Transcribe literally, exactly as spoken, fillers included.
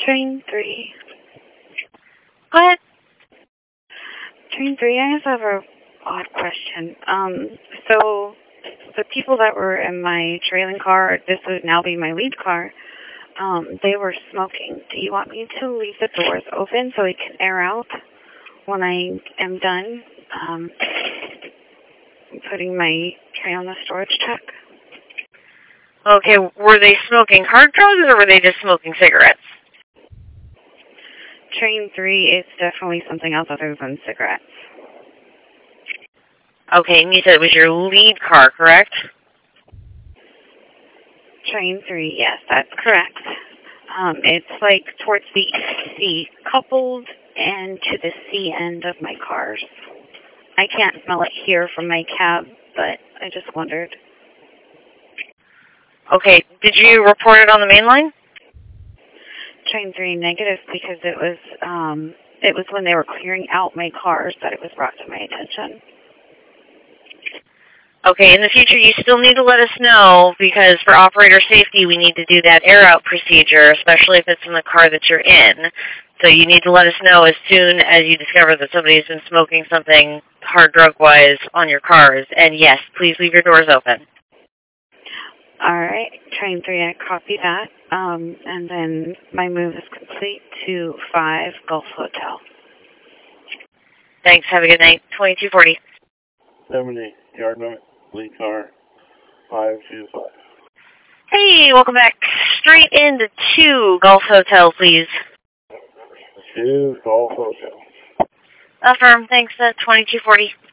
Train three. What? Train three, I just have a odd question. Um, so the people that were in my trailing car, this would now be my lead car, um, they were smoking. Do you want me to leave the doors open so it can air out when I am done um, putting my tray on the storage truck? Okay, were they smoking hard drugs or were they just smoking cigarettes? Train three is definitely something else other than cigarettes. Okay, and you said it was your lead car, correct? Train three, yes, that's correct. Um, it's like towards the C, coupled and to the C end of my cars. I can't smell it here from my cab, but I just wondered. Okay, did you report it on the main line? Train three negative because it was um, it was when they were clearing out my cars that it was brought to my attention. Okay, in the future you still need to let us know because for operator safety we need to do that air out procedure, especially if it's in the car that you're in. So you need to let us know as soon as you discover that somebody's been smoking something hard drug-wise on your cars. And yes, please leave your doors open. All right, Train three, I copy that. Um, and then my move is complete to five Gulf Hotel. Thanks. Have a good night. twenty-two forty. seventy, yard limit, lead car, five two five. Hey, welcome back. Straight into two Gulf Hotel, please. Two Gulf Hotel. Affirm. Thanks. Uh, twenty-two forty.